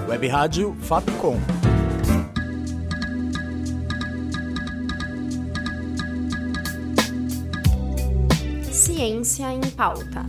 Web Rádio Fapcom. Ciência em Pauta.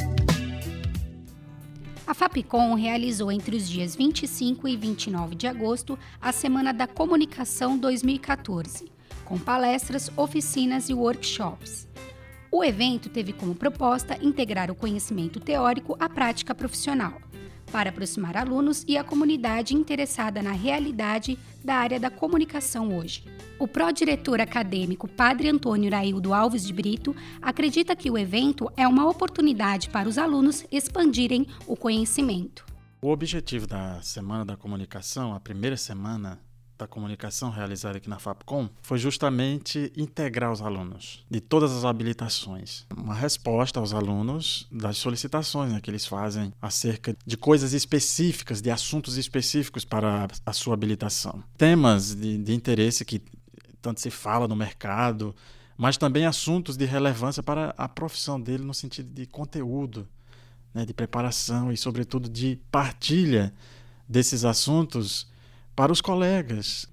A Fapcom realizou entre os dias 25 e 29 de agosto a Semana da Comunicação 2014, com palestras, oficinas e workshops. O evento teve como proposta integrar o conhecimento teórico à prática profissional, para aproximar alunos e a comunidade interessada na realidade da área da comunicação hoje. O pró-diretor acadêmico Padre Antônio Iraildo Alves de Brito acredita que o evento é uma oportunidade para os alunos expandirem o conhecimento. O objetivo da Semana da Comunicação, a primeira semana da comunicação realizada aqui na Fapcom, foi justamente integrar os alunos de todas as habilitações. Uma resposta aos alunos das solicitações que eles fazem acerca de coisas específicas, de assuntos específicos para a sua habilitação. Temas de interesse que tanto se fala no mercado, mas também assuntos de relevância para a profissão dele no sentido de conteúdo, de preparação e, sobretudo, de partilha desses assuntos para os colegas.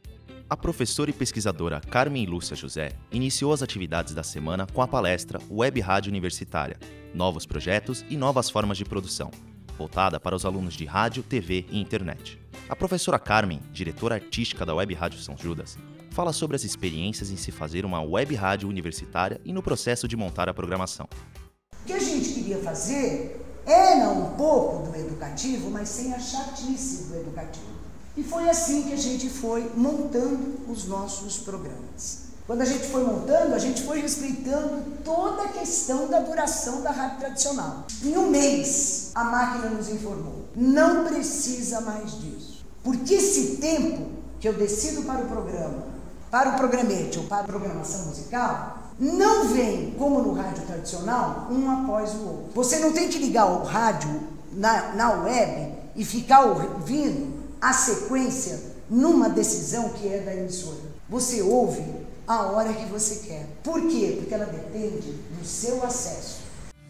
A professora e pesquisadora Carmen Lúcia José iniciou as atividades da semana com a palestra Web Rádio Universitária, Novos Projetos e Novas Formas de Produção, voltada para os alunos de rádio, TV e internet. A professora Carmen, diretora artística da Web Rádio São Judas, fala sobre as experiências em se fazer uma web rádio universitária e no processo de montar a programação. O que a gente queria fazer era um pouco do educativo, mas sem a chatice do educativo. E foi assim que a gente foi montando os nossos programas. Quando a gente foi montando, a gente foi respeitando toda a questão da duração da rádio tradicional. Em um mês, a máquina nos informou, não precisa mais disso. Porque esse tempo que eu decido para o programa, para o programete ou para a programação musical, não vem, como no rádio tradicional, um após o outro. Você não tem que ligar o rádio na web e ficar ouvindo a sequência numa decisão que é da emissora. Você ouve a hora que você quer. Por quê? Porque ela depende do seu acesso.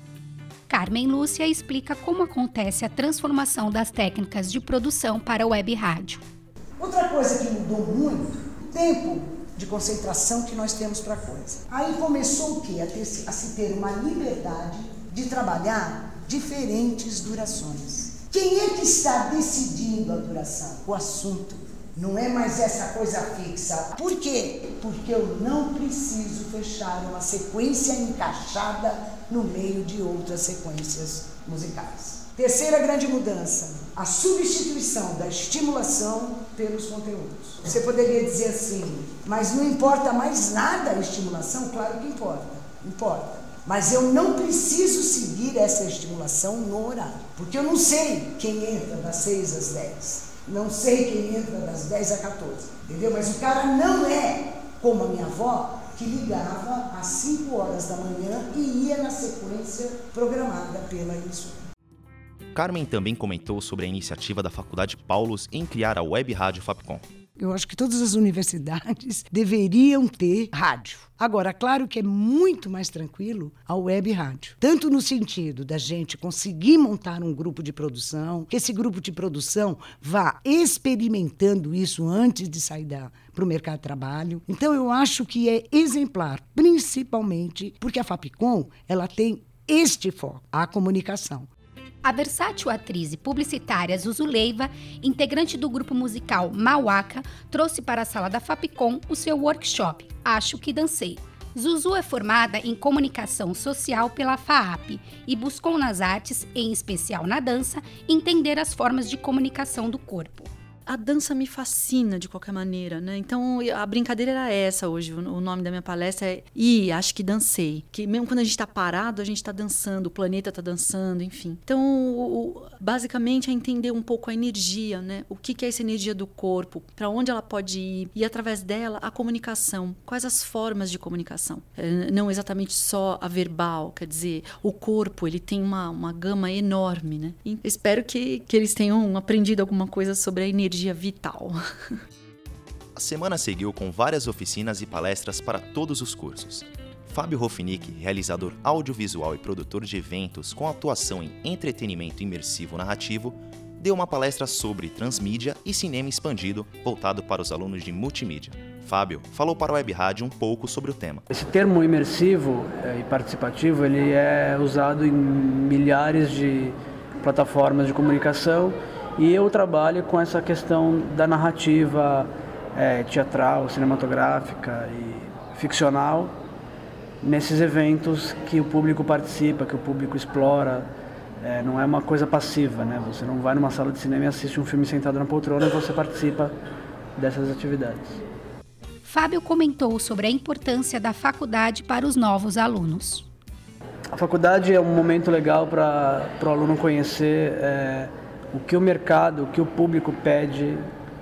Carmen Lúcia explica como acontece a transformação das técnicas de produção para a web rádio. Outra coisa que mudou muito, o tempo de concentração que nós temos para a coisa. Aí começou o quê? A se ter uma liberdade de trabalhar diferentes durações. Quem é que está decidindo a duração? O assunto. Não é mais essa coisa fixa. Por quê? Porque eu não preciso fechar uma sequência encaixada no meio de outras sequências musicais. Terceira grande mudança, a substituição da estimulação pelos conteúdos. Você poderia dizer assim, mas não importa mais nada a estimulação? Claro que importa. Mas eu não preciso seguir essa estimulação no horário, porque eu não sei quem entra das 6 às 10, não sei quem entra das 10 às 14, entendeu? Mas o cara não é como a minha avó, que ligava às 5 horas da manhã e ia na sequência programada pela emissora. Carmen também comentou sobre a iniciativa da Faculdade Paulus em criar a Web Rádio Fapcom. Eu acho que todas as universidades deveriam ter rádio. Agora, claro que é muito mais tranquilo a web rádio. Tanto no sentido da gente conseguir montar um grupo de produção, que esse grupo de produção vá experimentando isso antes de sair para o mercado de trabalho. Então, eu acho que é exemplar, principalmente porque a Fapcom ela tem este foco, a comunicação. A versátil atriz e publicitária Zuzu Leiva, integrante do grupo musical Mauaca, trouxe para a sala da Fapcom o seu workshop Acho que Dancei. Zuzu é formada em comunicação social pela FAAP e buscou nas artes, em especial na dança, entender as formas de comunicação do corpo. A dança me fascina de qualquer maneira, né? Então, a brincadeira era essa hoje. O nome da minha palestra é Acho que Dancei. Que mesmo quando a gente está parado, a gente está dançando, o planeta está dançando, enfim. Então, basicamente, é entender um pouco a energia, né? O que é essa energia do corpo, para onde ela pode ir, e através dela, a comunicação. Quais as formas de comunicação? Não exatamente só a verbal, quer dizer, o corpo, ele tem uma gama enorme, né? E espero que eles tenham aprendido alguma coisa sobre a energia vital. A semana seguiu com várias oficinas e palestras para todos os cursos. Fábio Rofinick, realizador audiovisual e produtor de eventos com atuação em entretenimento imersivo narrativo, deu uma palestra sobre transmídia e cinema expandido, voltado para os alunos de multimídia. Fábio falou para a Web Rádio um pouco sobre o tema. Esse termo imersivo e participativo, ele é usado em milhares de plataformas de comunicação e eu trabalho com essa questão da narrativa teatral, cinematográfica e ficcional nesses eventos que o público participa, que o público explora. Não é uma coisa passiva, né? Você não vai numa sala de cinema e assiste um filme sentado na poltrona e você participa dessas atividades. Fábio comentou sobre a importância da faculdade para os novos alunos. A faculdade é um momento legal para o aluno conhecer o que o mercado, o que o público pede,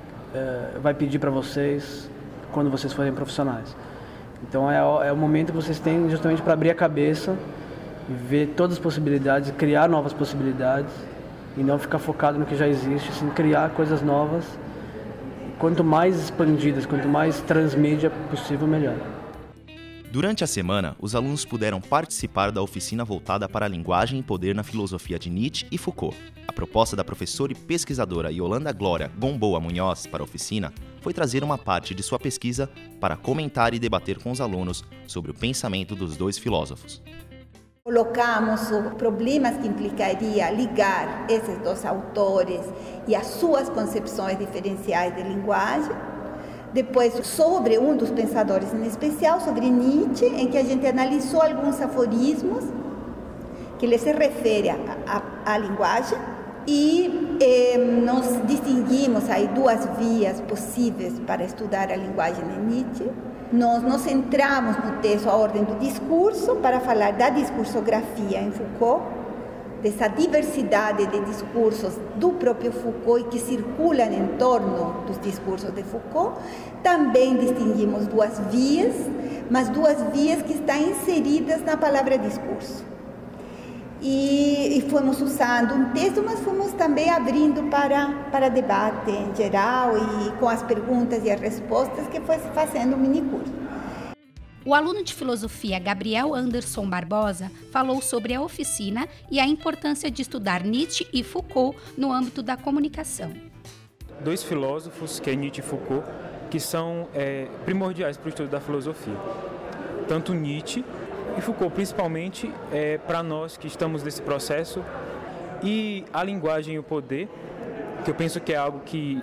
vai pedir para vocês quando vocês forem profissionais. Então é o momento que vocês têm justamente para abrir a cabeça, ver todas as possibilidades, criar novas possibilidades e não ficar focado no que já existe, sim criar coisas novas. Quanto mais expandidas, quanto mais transmídia possível, melhor. Durante a semana, os alunos puderam participar da oficina voltada para a linguagem e poder na filosofia de Nietzsche e Foucault. A proposta da professora e pesquisadora Yolanda Glória Gomboa Munhoz para a oficina foi trazer uma parte de sua pesquisa para comentar e debater com os alunos sobre o pensamento dos dois filósofos. Colocamos os problemas que implicaria ligar esses dois autores e as suas concepções diferenciais de linguagem. Depois, sobre um dos pensadores em especial, sobre Nietzsche, em que a gente analisou alguns aforismos que ele se refere à linguagem e nós distinguimos aí duas vias possíveis para estudar a linguagem de Nietzsche. Nós nos centramos no texto A Ordem do Discurso para falar da discursografia em Foucault, dessa diversidade de discursos do próprio Foucault e que circulam em torno dos discursos de Foucault. Também distinguimos duas vias, mas duas vias que estão inseridas na palavra discurso. E fomos usando um texto, mas fomos também abrindo para debate em geral e com as perguntas e as respostas que foi se fazendo um minicurso. O aluno de filosofia Gabriel Anderson Barbosa falou sobre a oficina e a importância de estudar Nietzsche e Foucault no âmbito da comunicação. Dois filósofos, que é Nietzsche e Foucault, que são primordiais para o estudo da filosofia. Tanto Nietzsche e Foucault, principalmente, para nós que estamos nesse processo, e a linguagem e o poder, que eu penso que é algo que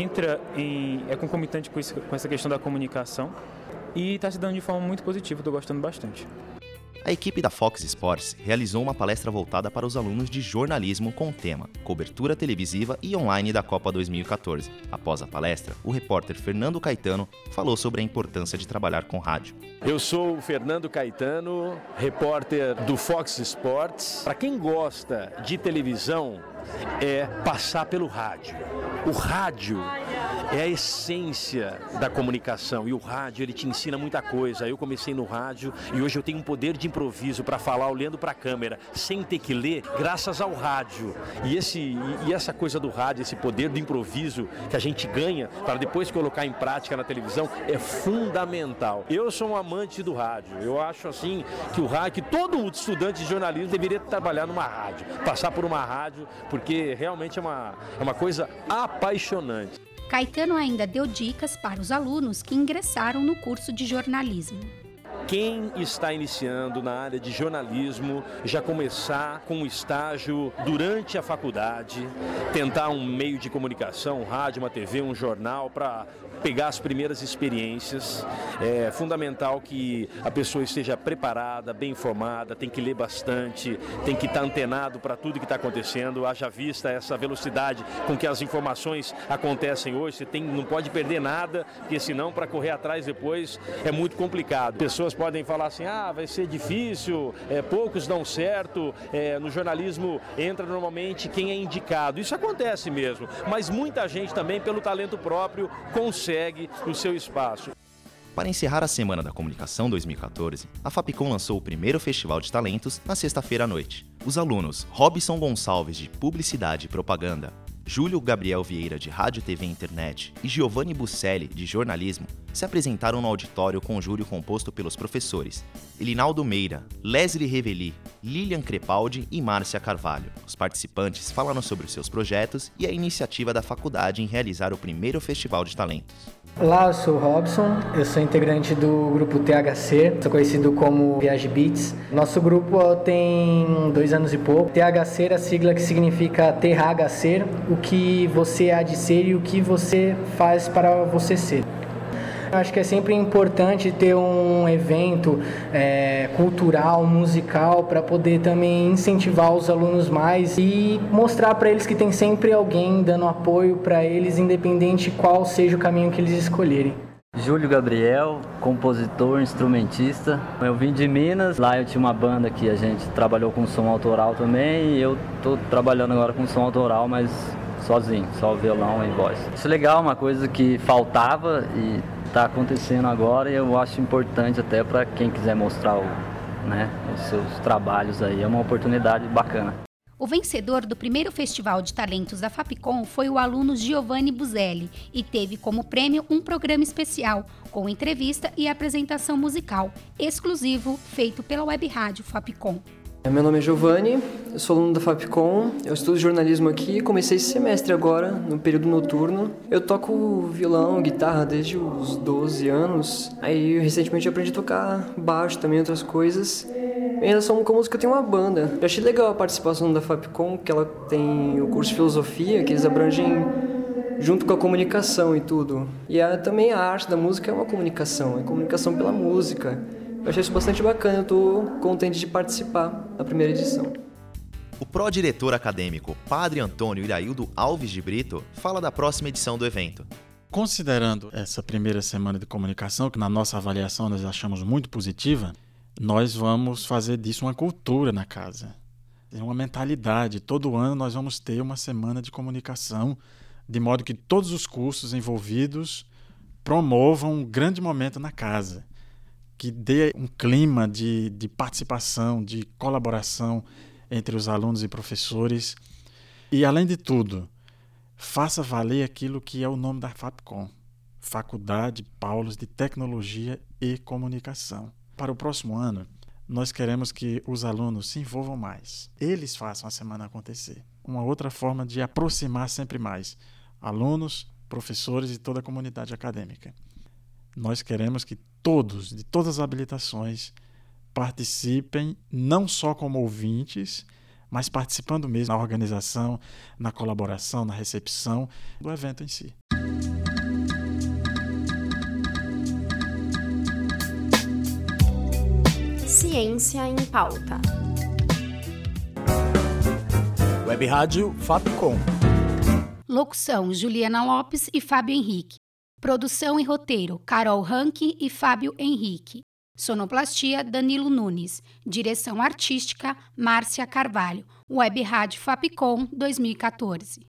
é concomitante com essa questão da comunicação, e está se dando de forma muito positiva, estou gostando bastante. A equipe da Fox Sports realizou uma palestra voltada para os alunos de jornalismo com o tema Cobertura Televisiva e Online da Copa 2014. Após a palestra, o repórter Fernando Caetano falou sobre a importância de trabalhar com rádio. Eu sou o Fernando Caetano, repórter do Fox Sports. Para quem gosta de televisão, é passar pelo rádio. O rádio é a essência da comunicação e o rádio ele te ensina muita coisa. Eu comecei no rádio e hoje eu tenho um poder de improviso para falar olhando para a câmera, sem ter que ler, graças ao rádio. E essa coisa do rádio, esse poder do improviso que a gente ganha para depois colocar em prática na televisão é fundamental. Eu sou um amante do rádio. Eu acho assim que o rádio, que todo estudante de jornalismo deveria trabalhar numa rádio, passar por uma rádio, porque realmente é uma coisa apaixonante. Caetano ainda deu dicas para os alunos que ingressaram no curso de jornalismo. Quem está iniciando na área de jornalismo, já começar com um estágio durante a faculdade, tentar um meio de comunicação, um rádio, uma TV, um jornal, para pegar as primeiras experiências. É fundamental que a pessoa esteja preparada, bem informada, tem que ler bastante, tem que estar antenado para tudo que está acontecendo, haja vista essa velocidade com que as informações acontecem hoje. Você não pode perder nada, porque senão para correr atrás depois é muito complicado. Pessoas podem falar assim, vai ser difícil, poucos dão certo, no jornalismo entra normalmente quem é indicado. Isso acontece mesmo, mas muita gente também, pelo talento próprio, consegue o seu espaço. Para encerrar a Semana da Comunicação 2014, a Fapcom lançou o primeiro Festival de Talentos na sexta-feira à noite. Os alunos Robson Gonçalves, de Publicidade e Propaganda, Júlio Gabriel Vieira, de Rádio, TV e Internet, e Giovanni Buscelli, de Jornalismo, se apresentaram no auditório com o júri composto pelos professores Elinaldo Meira, Leslie Reveli, Lilian Crepaldi e Márcia Carvalho. Os participantes falaram sobre os seus projetos e a iniciativa da faculdade em realizar o primeiro Festival de Talentos. Olá, eu sou o Robson, eu sou integrante do grupo THC, sou conhecido como Viage Beats. Nosso grupo tem 2 anos e pouco. THC é a sigla que significa terra ser, o que você há de ser e o que você faz para você ser. Eu acho que é sempre importante ter um evento cultural, musical, para poder também incentivar os alunos mais e mostrar para eles que tem sempre alguém dando apoio para eles, independente qual seja o caminho que eles escolherem. Júlio Gabriel, compositor, instrumentista. Eu vim de Minas, lá eu tinha uma banda que a gente trabalhou com som autoral também e eu estou trabalhando agora com som autoral, mas sozinho, só violão e voz. Isso é legal, uma coisa que faltava e está acontecendo agora e eu acho importante até para quem quiser mostrar os seus trabalhos aí, é uma oportunidade bacana. O vencedor do primeiro Festival de Talentos da Fapcom foi o aluno Giovanni Buscelli e teve como prêmio um programa especial, com entrevista e apresentação musical, exclusivo, feito pela Web Rádio Fapcom. Meu nome é Giovanni, eu sou aluno da Fapcom, eu estudo jornalismo aqui, comecei esse semestre agora, no período noturno. Eu toco violão, guitarra desde os 12 anos, aí recentemente eu aprendi a tocar baixo também, outras coisas. Em relação com música, eu tenho uma banda. Eu achei legal a participação da Fapcom, que ela tem o curso de filosofia, que eles abrangem junto com a comunicação e tudo. E também a arte da música é uma comunicação, é comunicação pela música. Eu achei isso bastante bacana, eu estou contente de participar da primeira edição. O pró-diretor acadêmico Padre Antônio Iraildo Alves de Brito fala da próxima edição do evento. Considerando essa primeira semana de comunicação, que na nossa avaliação nós achamos muito positiva, nós vamos fazer disso uma cultura na casa. É uma mentalidade. Todo ano nós vamos ter uma semana de comunicação, de modo que todos os cursos envolvidos promovam um grande momento na casa, que dê um clima de participação, de colaboração entre os alunos e professores. E, além de tudo, faça valer aquilo que é o nome da Fapcom, Faculdade Paulos de Tecnologia e Comunicação. Para o próximo ano, nós queremos que os alunos se envolvam mais. Eles façam a semana acontecer. Uma outra forma de aproximar sempre mais alunos, professores e toda a comunidade acadêmica. Nós queremos que todos, de todas as habilitações, participem não só como ouvintes, mas participando mesmo na organização, na colaboração, na recepção do evento em si. Ciência em Pauta. Web Rádio Fapcom. Locução: Juliana Lopes e Fábio Henrique. Produção e roteiro: Carol Ranque e Fábio Henrique. Sonoplastia: Danilo Nunes. Direção artística: Márcia Carvalho. Web Rádio Fapcom 2014.